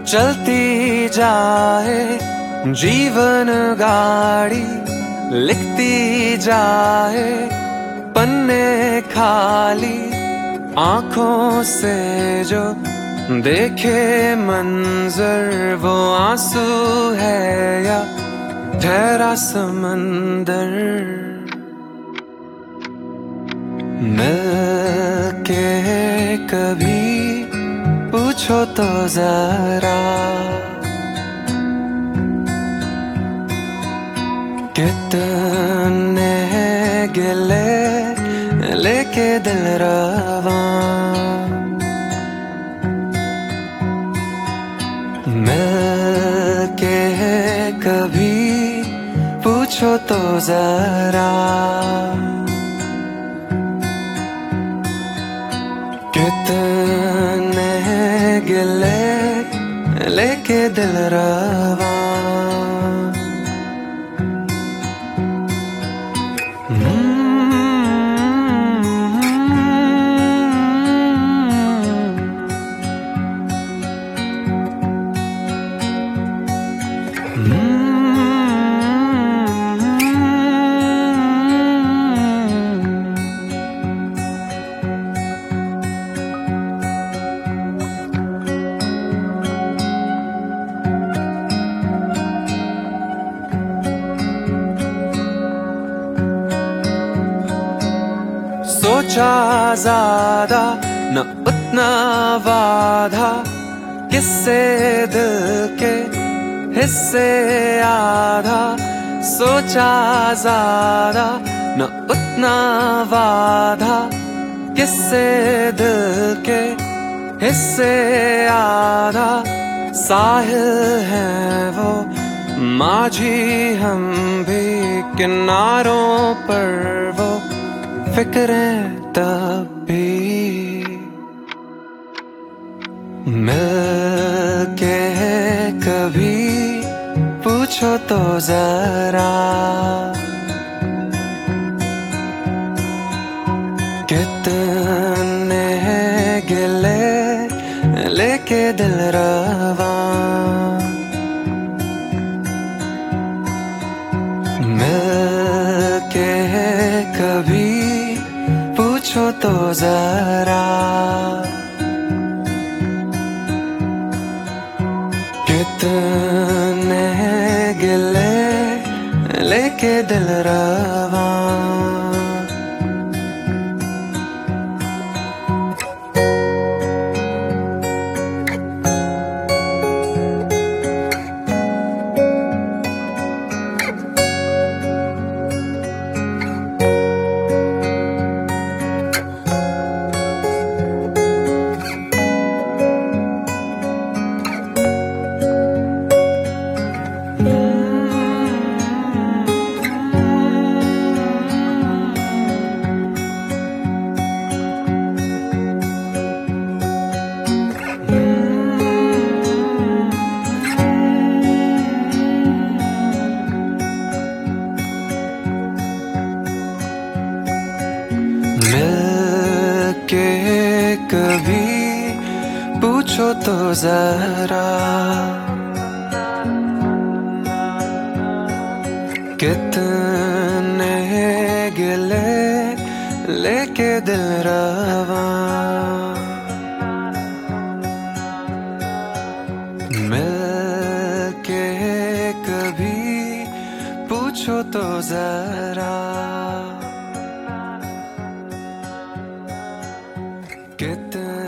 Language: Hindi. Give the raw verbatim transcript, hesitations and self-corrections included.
चलती जाए जीवन गाड़ी, लिखती जाए पन्ने खाली, आंखों से जो देखे मंजर वो आंसू है या ठहरा समंदर। मिल के कभी पूछो तो जरा, कितने गिले लेके दिल रवा। मिल के कभी पूछो तो जरा, कितने गिले लेके दिल रवा। सोचा ज्यादा न उतना वादा, किससे दिल के हिस्से आधा। सोचा ज्यादा न उतना वादा, किससे दिल के हिस्से आधा। साहिल है वो माझी हम भी, किनारों पर वो फिक्रें तब भी। मिल के कभी पूछो तो जरा, कितने गिले लेके दिल रवा। मिल के कभी पूछो तो जरा, कितने गिले लेके दिल रवा। मिल के कभी पूछो तो जरा, कितने गिले लेके दिल रवा। मिल के कभी पूछो तो जरा, कितने